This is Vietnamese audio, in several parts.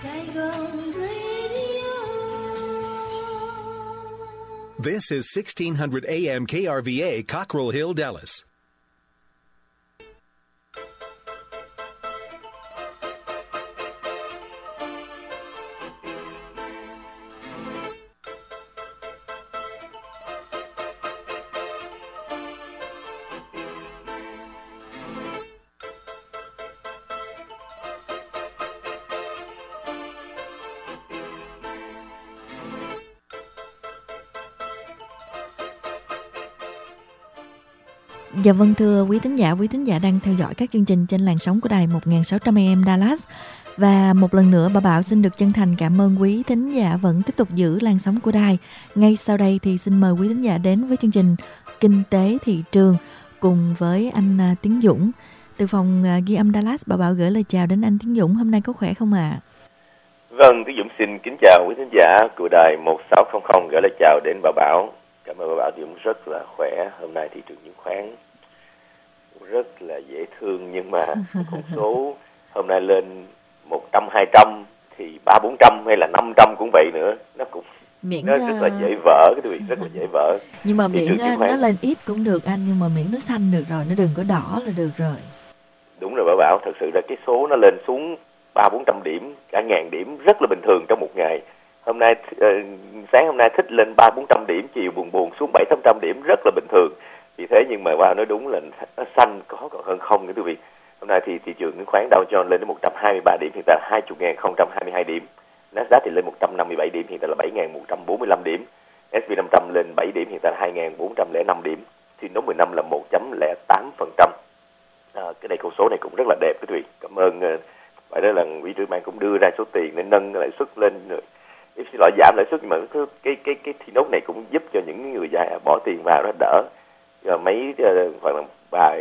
This is 1600 AM KRVA, Cockrell Hill, Dallas. Dạ vâng, thưa quý thính giả đang theo dõi các chương trình trên làn sóng của đài 1600 AM Dallas. Và một lần nữa bà Bảo xin được chân thành cảm ơn quý thính giả vẫn tiếp tục giữ làn sóng của đài. Ngay sau đây thì xin mời quý thính giả đến với chương trình Kinh tế thị trường cùng với anh Tiến Dũng. Từ phòng ghi âm Dallas, bà Bảo gửi lời chào đến anh Tiến Dũng. Hôm nay có khỏe không ạ? Vâng, Tiến Dũng xin kính chào quý thính giả của đài 1600, gửi lời chào đến bà Bảo. Cảm ơn bà Bảo. Dũng rất là khỏe. Hôm nay thị trường chứng khoán rất là dễ thương, nhưng mà con số hôm nay lên 100, 200 thì 300, 400 hay là 500 cũng vậy nữa, nó cũng nó rất là dễ vỡ, cái vị rất là dễ vỡ. Nhưng mà miệng nó lên ít cũng được anh, nhưng mà miệng nó xanh được rồi, nó đừng có đỏ là được rồi. Đúng rồi bà Bảo, thật sự là cái số nó lên xuống 300-400 điểm, cả 1000 điểm rất là bình thường trong một ngày. Hôm nay sáng hôm nay thích lên 300-400 điểm, chiều buồn xuống 700-800 điểm rất là bình thường. Vì thế nhưng mà vào nói đúng là nó xanh có còn hơn không nữa quý vị. Hôm nay thì thị trường chứng khoán Dow Jones lên đến 123 điểm, hiện tại là 20.022 điểm. Nasdaq thì lên 157 điểm, hiện tại là 7.145 điểm. S&P 500 lên 7 điểm, hiện tại là 2.405 điểm. Thì nốt 15 là 1.08%. Cái này con số này cũng rất là đẹp quý vị. Cảm ơn. Vậy đó là quý trưởng ban cũng đưa ra số tiền để nâng lãi suất lên. Xin lỗi, giảm lãi suất, nhưng mà cái thì nốt này cũng giúp cho những người già bỏ tiền vào nó đỡ. Mấy khoảng là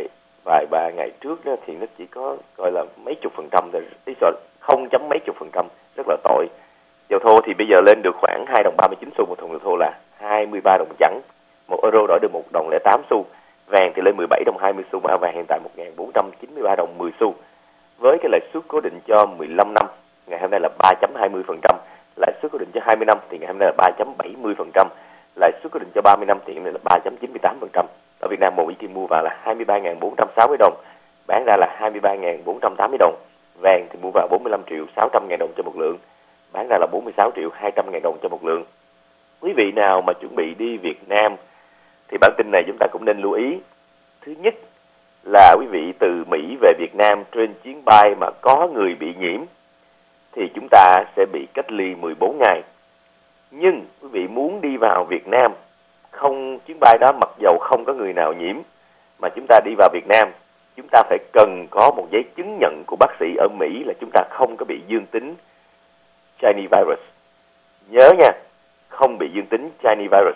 vài ba ngày trước đó, thì nó chỉ có gọi là mấy chục %, rồi 0 mấy chục %, rất là tội. Dầu thô thì bây giờ lên được khoảng 2 đồng 39 xu một thùng dầu thô, là 23 đồng chẵn. 1 euro đổi được 1 đồng 08 xu. Vàng thì lên 17 đồng 20 xu, mà vàng hiện tại 1.493 đồng 10 xu. Với cái lãi suất cố định cho 15 năm ngày hôm nay là 3.20%, lãi suất cố định cho 20 năm thì ngày hôm nay là 3.70%, lãi suất cố định cho 30 năm thì ngày hôm nay là 3.98%. Ở Việt Nam một kim mua vào là 23.460 đồng, bán ra là 23.480 đồng. Vàng thì mua vào 45.600.000 đồng cho một lượng, bán ra là 46.200.000 đồng cho một lượng. Quý vị nào mà chuẩn bị đi Việt Nam thì bản tin này chúng ta cũng nên lưu ý. Thứ nhất là quý vị từ Mỹ về Việt Nam trên chuyến bay mà có người bị nhiễm thì chúng ta sẽ bị cách ly 14 ngày. Nhưng quý vị muốn đi vào Việt Nam, không chuyến bay đó mặc dầu không có người nào nhiễm, mà chúng ta đi vào Việt Nam, chúng ta phải cần có một giấy chứng nhận của bác sĩ ở Mỹ là chúng ta không có bị dương tính Chinese virus. Nhớ nha, không bị dương tính Chinese virus.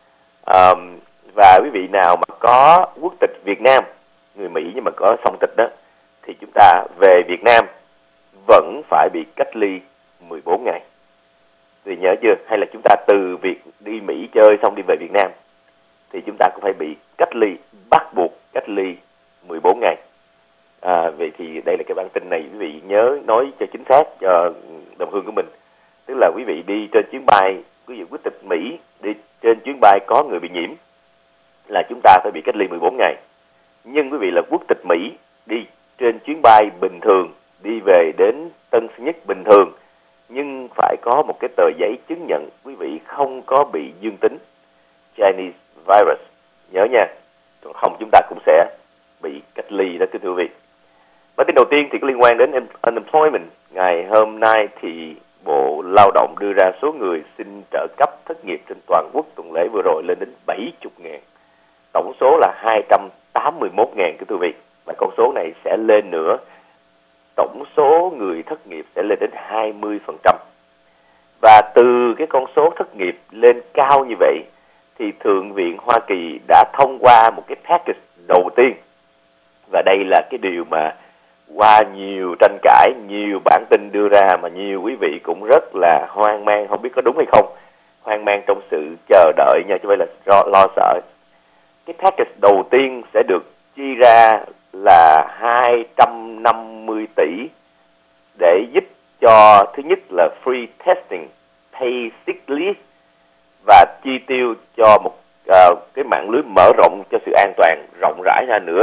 Và quý vị nào mà có quốc tịch Việt Nam, người Mỹ nhưng mà có song tịch đó, thì chúng ta về Việt Nam vẫn phải bị cách ly 14 ngày. Thì nhớ chưa? Hay là chúng ta từ việc đi Mỹ chơi xong đi về Việt Nam thì chúng ta cũng phải bị cách ly, bắt buộc cách ly 14 ngày. Vậy thì đây là cái bản tin này quý vị nhớ nói cho chính xác cho đồng hương của mình. Tức là quý vị đi trên chuyến bay, quý vị quốc tịch Mỹ đi trên chuyến bay có người bị nhiễm là chúng ta phải bị cách ly 14 ngày. Nhưng quý vị là quốc tịch Mỹ đi trên chuyến bay bình thường, đi về đến Tân Sơn Nhất bình thường, nhưng phải có một cái tờ giấy chứng nhận quý vị không có bị dương tính Chinese virus. Nhớ nha, còn không chúng ta cũng sẽ bị cách ly đó thưa quý vị. Bản tin đầu tiên thì có liên quan đến unemployment. Ngày hôm nay thì Bộ Lao động đưa ra số người xin trợ cấp thất nghiệp trên toàn quốc tuần lễ vừa rồi lên đến 70.000. Tổng số là 281.000 thưa quý vị. Và con số này sẽ lên nữa. Tổng số người thất nghiệp sẽ lên đến 20%. Và từ cái con số thất nghiệp lên cao như vậy thì Thượng viện Hoa Kỳ đã thông qua một cái package đầu tiên. Và đây là cái điều mà qua nhiều tranh cãi, nhiều bản tin đưa ra mà nhiều quý vị cũng rất là hoang mang, không biết có đúng hay không. Hoang mang trong sự chờ đợi nha, chứ không phải là lo sợ. Cái package đầu tiên sẽ được chi ra là 250 tỷ để giúp cho cho thứ nhất là free testing, pay sick leave và chi tiêu cho một cái mạng lưới mở rộng cho sự an toàn rộng rãi ra nữa.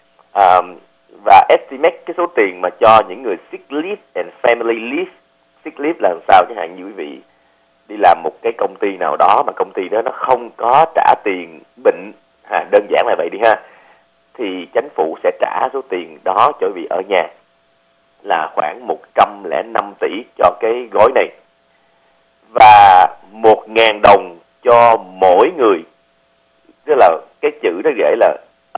Và estimate cái số tiền mà cho những người sick leave and family leave. Sick leave là làm sao? Chẳng hạn như quý vị đi làm một cái công ty nào đó mà công ty đó nó không có trả tiền bệnh, đơn giản là vậy đi ha, thì chính phủ sẽ trả số tiền đó cho quý vị ở nhà là khoảng 105 tỷ cho cái gói này, và 1.000 đồng cho mỗi người, tức là cái chữ nó gửi là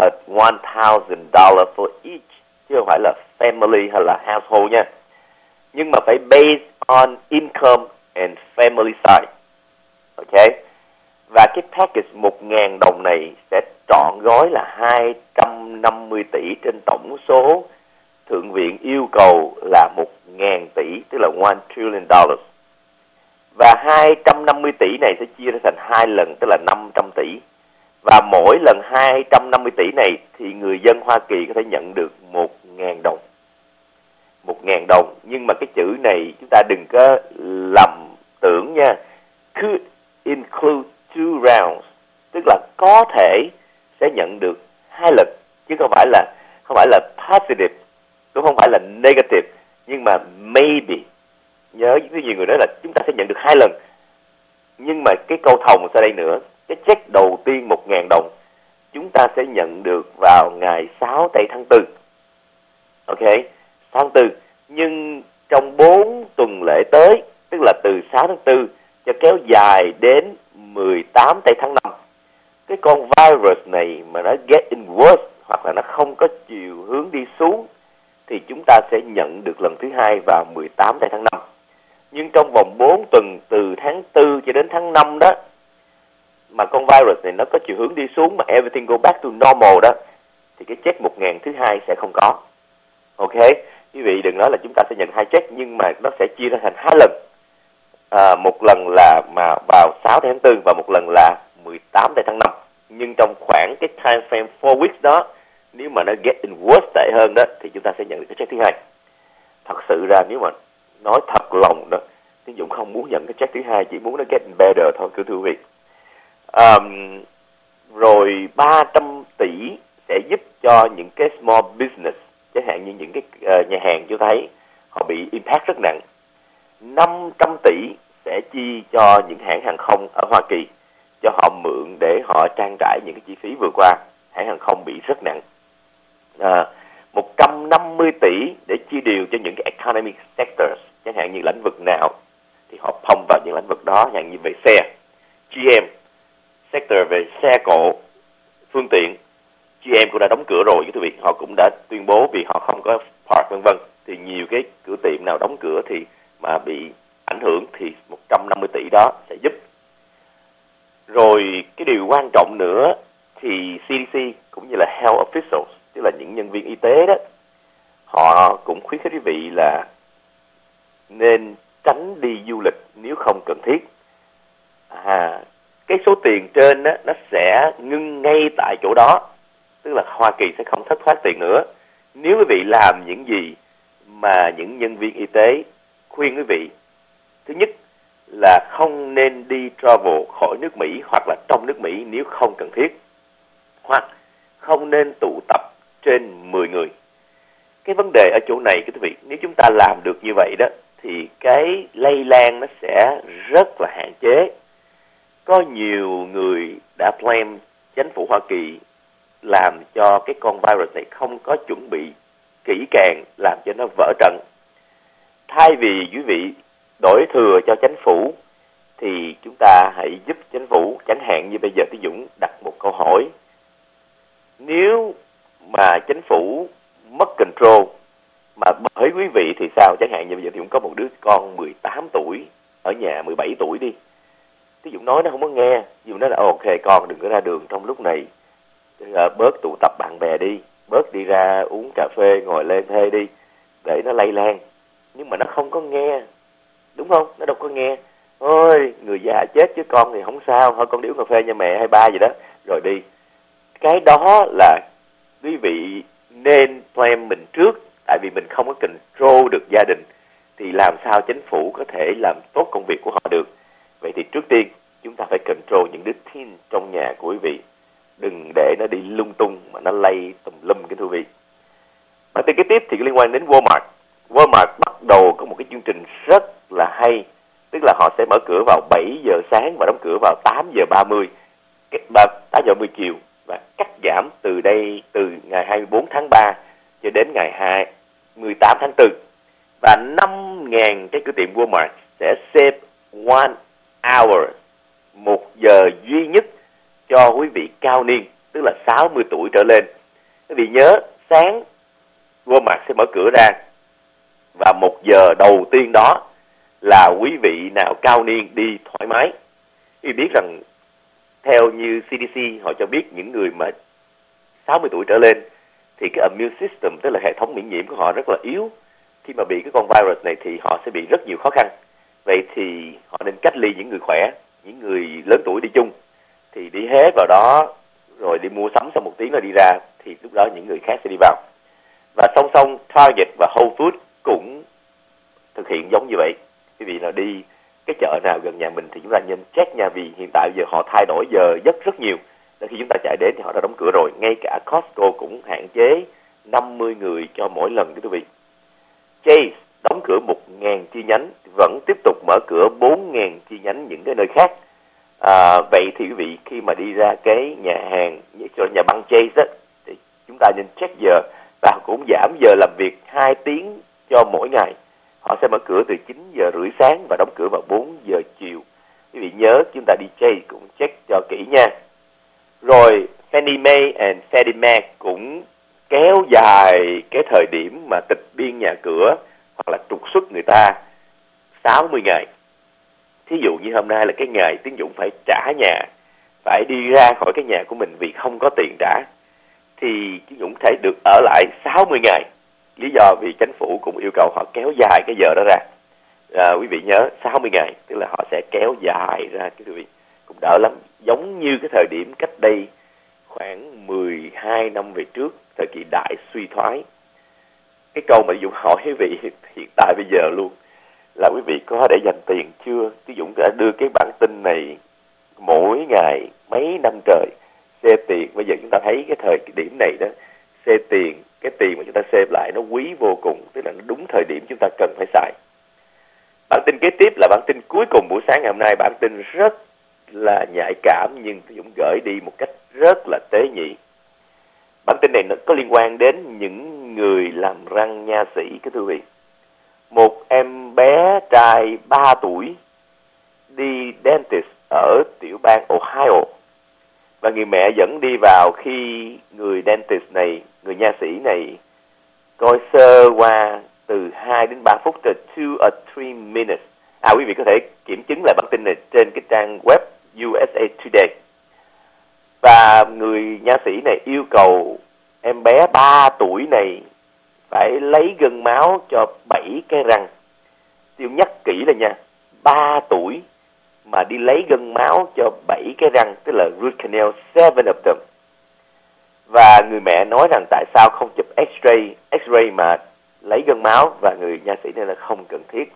$1,000 for each, chứ không phải là family hay là household nha, nhưng mà phải based on income and family size. Ok, và cái package 1.000 đồng này sẽ trọn gói là 250 tỷ trên tổng số Thượng viện yêu cầu là 1.000 tỷ, tức là $1 trillion. Và 250 tỷ này sẽ chia ra thành 2 lần, tức là 500 tỷ. Và mỗi lần 250 tỷ này thì người dân Hoa Kỳ có thể nhận được 1.000 đồng. 1.000 đồng, nhưng mà cái chữ này chúng ta đừng có lầm tưởng nha. Could include 2 rounds, tức là có thể sẽ nhận được 2 lần, chứ không phải là positive, cũng không phải là negative, nhưng mà maybe. Nhớ với nhiều người nói là chúng ta sẽ nhận được 2 lần. Nhưng mà cái câu thòng sau đây nữa, cái check đầu tiên 1.000 đồng chúng ta sẽ nhận được vào ngày 6 tây tháng 4. Ok, tháng 4. Nhưng trong 4 tuần lễ tới, tức là từ 6 tháng 4 cho kéo dài đến 18 tây tháng 5, cái con virus này mà nó getting worse hoặc là nó không có chiều hướng đi xuống thì chúng ta sẽ nhận được lần thứ 2 vào 18 tây tháng 5. Nhưng trong vòng 4 tuần từ tháng 4 cho đến tháng 5 đó, mà con virus này nó có chiều hướng đi xuống, mà everything go back to normal đó, thì cái check 1.000 thứ 2 sẽ không có. Ok, quý vị đừng nói là chúng ta sẽ nhận 2 check, nhưng mà nó sẽ chia ra thành 2 lần. Một lần là mà vào 6 tháng 4 và một lần là 18 tháng 5. Nhưng trong khoảng cái time frame 4 weeks đó, nếu mà nó getting worse tệ hơn đó, thì chúng ta sẽ nhận được cái check thứ 2. Thật sự ra nếu mà nói thật lòng đó, Tiến Dũng không muốn nhận cái check thứ 2, chỉ muốn nó getting better thôi, thưa quý vị. Rồi 300 tỷ sẽ giúp cho những cái small business, chẳng hạn như những cái nhà hàng cho thấy họ bị impact rất nặng. 500 tỷ sẽ chi cho những hãng hàng không ở Hoa Kỳ, cho họ mượn để họ trang trải những cái chi phí vừa qua hãng hàng không bị rất nặng. 150 tỷ để chia đều cho những cái economic sectors, chẳng hạn như lĩnh vực nào thì họ pump vào những lĩnh vực đó, chẳng hạn như về xe, GM, sector về xe cộ, phương tiện, GM cũng đã đóng cửa rồi, quý vị, họ cũng đã tuyên bố vì họ không có part vân vân, thì nhiều cái cửa tiệm nào đóng cửa thì mà bị ảnh hưởng thì 150 tỷ đó sẽ giúp. Rồi cái điều quan trọng nữa thì CDC cũng như là health officials, tức là những nhân viên y tế đó, họ cũng khuyến khích quý vị là nên tránh đi du lịch nếu không cần thiết. Cái số tiền trên đó, nó sẽ ngưng ngay tại chỗ đó, tức là Hoa Kỳ sẽ không thất thoát tiền nữa nếu quý vị làm những gì mà những nhân viên y tế khuyên quý vị. Thứ nhất là không nên đi travel khỏi nước Mỹ hoặc là trong nước Mỹ nếu không cần thiết, hoặc không nên tụ tập trên 10 người. Cái vấn đề ở chỗ này, quý vị, nếu chúng ta làm được như vậy đó thì cái lây lan nó sẽ rất là hạn chế. Có nhiều người đã blame chính phủ Hoa Kỳ làm cho cái con virus này không có chuẩn bị kỹ càng, làm cho nó vỡ trận. Thay vì quý vị đổi thừa cho chính phủ thì chúng ta hãy giúp chính phủ. Chẳng hạn như bây giờ Tiến Dũng đặt một câu hỏi: nếu mà chính phủ mất control mà bởi quý vị thì sao? Chẳng hạn như bây giờ Tiến Dũng có một đứa con 18 tuổi ở nhà, 17 tuổi đi, Tiến Dũng nói nó không có nghe. Tiến Dũng nói là ok, con đừng có ra đường trong lúc này, bớt tụ tập bạn bè đi, bớt đi ra uống cà phê, ngồi lên thê đi, để nó lây lan. Nhưng mà nó không có nghe, đúng không? Nó đâu có nghe. Ôi, người già chết chứ con thì không sao, thôi con đi uống cà phê nha mẹ hay ba gì đó, rồi đi. Cái đó là quý vị nên plan mình trước, tại vì mình không có control được gia đình. thì làm sao chính phủ có thể làm tốt công việc của họ được? Vậy thì trước tiên chúng ta phải control những đứa teen trong nhà của quý vị, đừng để nó đi lung tung mà nó lây tùm lum cái thú vị. Bản tin kế tiếp thì liên quan đến Walmart. Walmart bắt đầu có một cái chương trình rất là hay, tức là họ sẽ mở cửa vào 7 giờ sáng và đóng cửa vào 8 giờ 30, 8 giờ 30 chiều, và cắt giảm từ ngày 24 tháng 3 cho đến ngày 18 tháng 4. Và 5.000 cái cửa tiệm Walmart sẽ save 1 hour, 1 giờ duy nhất cho quý vị cao niên, tức là 60 tuổi trở lên. Quý vị nhớ, sáng Walmart sẽ mở cửa ra, và 1 giờ đầu tiên đó là quý vị nào cao niên đi thoải mái. Quý vị biết rằng theo như CDC họ cho biết, những người mà 60 tuổi trở lên thì cái immune system, tức là hệ thống miễn nhiễm của họ rất là yếu. Khi mà bị cái con virus này thì họ sẽ bị rất nhiều khó khăn. Vậy thì họ nên cách ly những người khỏe, những người lớn tuổi đi chung. Thì đi hết vào đó rồi đi mua sắm, sau 1 tiếng rồi đi ra, thì lúc đó những người khác sẽ đi vào. Và song song Target và Whole Foods cũng thực hiện giống như vậy. Quý vị nào đi cái chợ nào gần nhà mình thì chúng ta nên check nha, vì hiện tại giờ họ thay đổi giờ giấc rất nhiều. Nên khi chúng ta chạy đến thì họ đã đóng cửa rồi. Ngay cả Costco cũng hạn chế 50 người cho mỗi lần, quý vị. Chase đóng cửa 1.000 chi nhánh, vẫn tiếp tục mở cửa 4.000 chi nhánh những cái nơi khác. Vậy thì quý vị khi mà đi ra cái nhà hàng, nhà băng Chase đó, thì chúng ta nên check giờ, và cũng giảm giờ làm việc 2 tiếng cho mỗi ngày. Họ sẽ mở cửa từ 9 giờ rưỡi sáng và đóng cửa vào 4 giờ chiều. Quý vị nhớ chúng ta đi Chase cũng check cho kỹ nha. Rồi Fannie Mae and Freddie Mac cũng kéo dài cái thời điểm mà tịch biên nhà cửa hoặc là trục xuất người ta 60 ngày. Thí dụ như hôm nay là cái ngày tín dụng phải trả nhà, phải đi ra khỏi cái nhà của mình vì không có tiền trả, thì tín dụng thể được ở lại 60 ngày. Lý do vì chính phủ cũng yêu cầu họ kéo dài cái giờ đó ra. Quý vị nhớ 60 ngày, tức là họ sẽ kéo dài ra, cái quý vị cũng đỡ lắm. Giống như cái thời điểm cách đây khoảng 12 năm về trước, thời kỳ đại suy thoái. Cái câu mà Dũng hỏi quý vị hiện tại bây giờ luôn là quý vị có để dành tiền chưa? Dũng đã đưa cái bản tin này mỗi ngày mấy năm trời, xê tiền. Bây giờ chúng ta thấy cái thời điểm này đó, xê tiền, cái tiền mà chúng ta xếp lại nó quý vô cùng, tức là nó đúng thời điểm chúng ta cần phải xài. Bản tin kế tiếp là bản tin cuối cùng buổi sáng ngày hôm nay. Bản tin rất là nhạy cảm nhưng Dũng gửi đi một cách rất là tế nhị. Bản tin này nó có liên quan đến những người làm răng nha sĩ, cái thưa quý vị. Một em bé trai 3 tuổi đi dentist ở tiểu bang Ohio, và người mẹ dẫn đi vào khi người dentist này, người nha sĩ này coi sơ qua từ 2 đến 3 phút, từ 2 or 3 minutes. Quý vị có thể kiểm chứng lại bản tin này trên cái trang web USA Today. Và người nha sĩ này yêu cầu em bé 3 tuổi này phải lấy gân máu cho 7 cái răng. Tôi nhắc kỹ là nha, 3 tuổi mà đi lấy gân máu cho 7 cái răng, tức là root canal 7 of them. Và người mẹ nói rằng tại sao không chụp X-ray mà lấy gân máu, và người nha sĩ này là không cần thiết.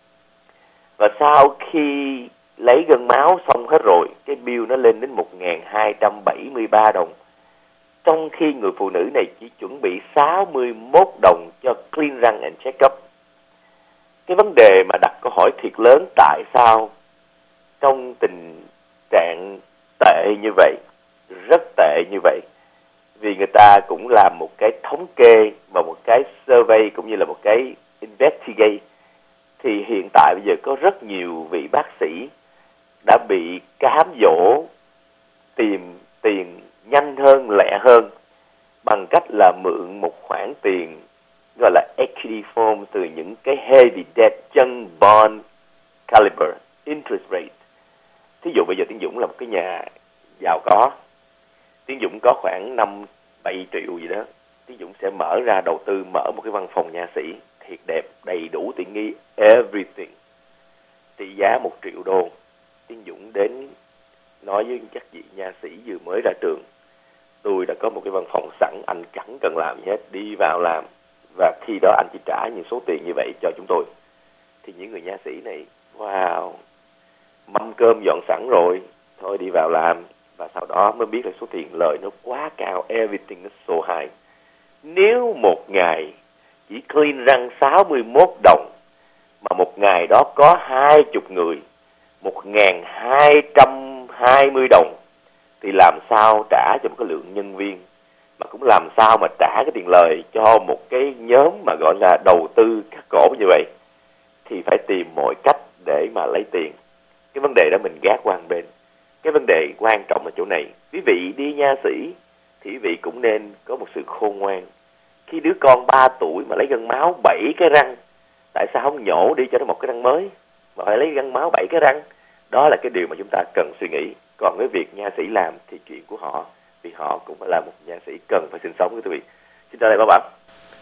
Và sau khi lấy gân máu xong hết rồi, cái bill nó lên đến 1.273 đồng. Trong khi người phụ nữ này chỉ chuẩn bị 61 đồng cho clean răng and check-up. Cái vấn đề mà đặt câu hỏi thiệt lớn, tại sao trong tình trạng tệ như vậy, rất tệ như vậy, vì người ta cũng làm một cái thống kê và một cái survey cũng như là một cái investigate, thì hiện tại bây giờ có rất nhiều vị bác sĩ đã bị cám dỗ tìm tiền nhanh hơn, lẹ hơn bằng cách là mượn một khoản tiền gọi là equity form từ những cái heavy debt chân bond caliber interest rate. Thí dụ bây giờ Tiến Dũng là một cái nhà giàu có, Tiến Dũng có khoảng 5-7 triệu gì đó, Tiến Dũng sẽ mở ra đầu tư mở một cái văn phòng nha sĩ thiệt đẹp, đầy đủ tiện nghi, everything, trị giá 1 triệu đô. Tiến Dũng đến nói với các vị nha sĩ vừa mới ra trường, tôi đã có một cái văn phòng sẵn, anh chẳng cần làm gì hết, đi vào làm, và khi đó anh chỉ trả những số tiền như vậy cho chúng tôi. thì những người nha sĩ này, wow, mâm cơm dọn sẵn rồi, thôi đi vào làm. Và sau đó mới biết là số tiền lời nó quá cao, everything is so high. Nếu một ngày chỉ clean răng 61 đồng, mà một ngày đó có 20 người, 1.220 đồng, thì làm sao trả cho một cái lượng nhân viên, mà cũng làm sao mà trả cái tiền lời cho một cái nhóm mà gọi là đầu tư cắt cổ như vậy, thì phải tìm mọi cách để mà lấy tiền. Cái vấn đề đó mình gác qua một bên. Cái vấn đề quan trọng là chỗ này. Quý vị đi nha sĩ thì quý vị cũng nên có một sự khôn ngoan. Khi đứa con 3 tuổi mà lấy gân máu 7 cái răng, tại sao không nhổ đi cho nó một cái răng mới, mà phải lấy gân máu 7 cái răng? Đó là cái điều mà chúng ta cần suy nghĩ. Còn cái việc nha sĩ làm thì chuyện của họ, vì họ cũng là một nha sĩ cần phải sinh sống, quý vị. Xin chào lại bạn.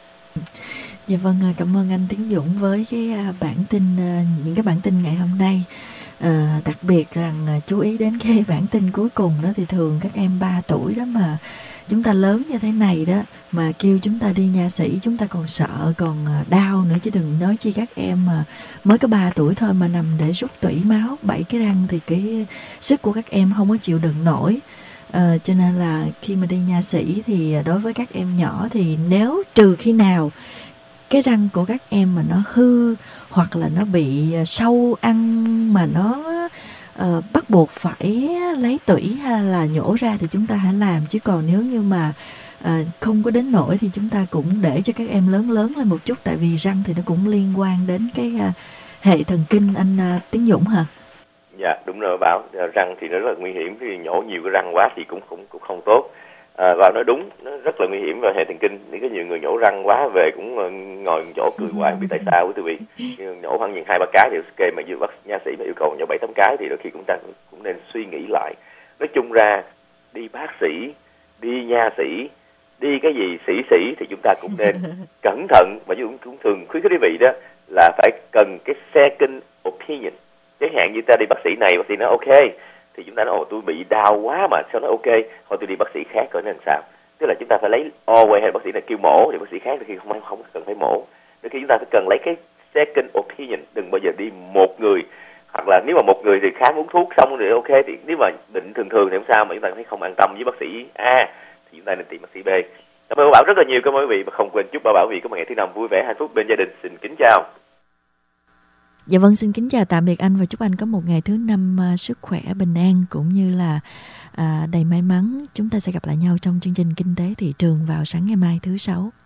Dạ vâng, cảm ơn anh Tiến Dũng với cái bản tin, những cái bản tin ngày hôm nay. Đặc biệt rằng chú ý đến cái bản tin cuối cùng đó, thì thường các em 3 tuổi đó mà chúng ta lớn như thế này đó mà kêu chúng ta đi nha sĩ, chúng ta còn sợ, còn đau nữa, chứ đừng nói chi các em mà mới có 3 tuổi thôi mà nằm để rút tủy máu 7 cái răng thì cái sức của các em không có chịu đựng nổi. Cho nên là khi mà đi nha sĩ thì đối với các em nhỏ thì nếu trừ khi nào cái răng của các em mà nó hư hoặc là nó bị sâu ăn mà nó bắt buộc phải lấy tủy hay là nhổ ra thì chúng ta hãy làm. Chứ còn nếu như mà không có đến nỗi thì chúng ta cũng để cho các em lớn lên một chút, tại vì răng thì nó cũng liên quan đến cái hệ thần kinh, anh Tiến Dũng hả? Dạ đúng rồi Bảo, răng thì nó rất là nguy hiểm, vì nhổ nhiều cái răng quá thì cũng không tốt. Và nói đúng, nó rất là nguy hiểm về hệ thần kinh. Những cái nhiều người nhổ răng quá về cũng ngồi chỗ cười hoài, vì tại sao quý vị? Nhổ khoảng 2-3 cái thì ok, mà bác nha sĩ mà yêu cầu nhổ 7-8 cái thì đôi khi chúng ta cũng nên suy nghĩ lại. Nói chung ra đi bác sĩ, đi nha sĩ, đi cái gì sĩ thì chúng ta cũng nên cẩn thận, và cũng thường khuyến khích quý vị đó là phải cần cái second opinion. Chẳng hạn như ta đi bác sĩ này, bác sĩ nói ok, thì chúng ta nói tôi bị đau quá mà sao nó ok, thôi tôi đi bác sĩ khác coi nó làm sao. Tức là chúng ta phải lấy hay bác sĩ này kêu mổ thì bác sĩ khác thì không cần phải mổ. Đôi khi chúng ta phải cần lấy cái second opinion, đừng bao giờ đi một người, hoặc là nếu mà một người thì khám uống thuốc xong rồi ok, thì nếu mà bệnh thường thì làm sao mà chúng ta thấy không an tâm với bác sĩ A thì chúng ta nên tìm bác sĩ B. Cảm ơn Bảo rất là nhiều, cảm ơn quý vị, và không quên chúc Bảo vị có một ngày thứ năm vui vẻ hạnh phúc bên gia đình. Xin kính chào. Dạ vâng, xin kính chào tạm biệt anh và chúc anh có một ngày thứ năm sức khỏe, bình an cũng như là đầy may mắn. Chúng ta sẽ gặp lại nhau trong chương trình Kinh tế Thị trường vào sáng ngày mai thứ Sáu.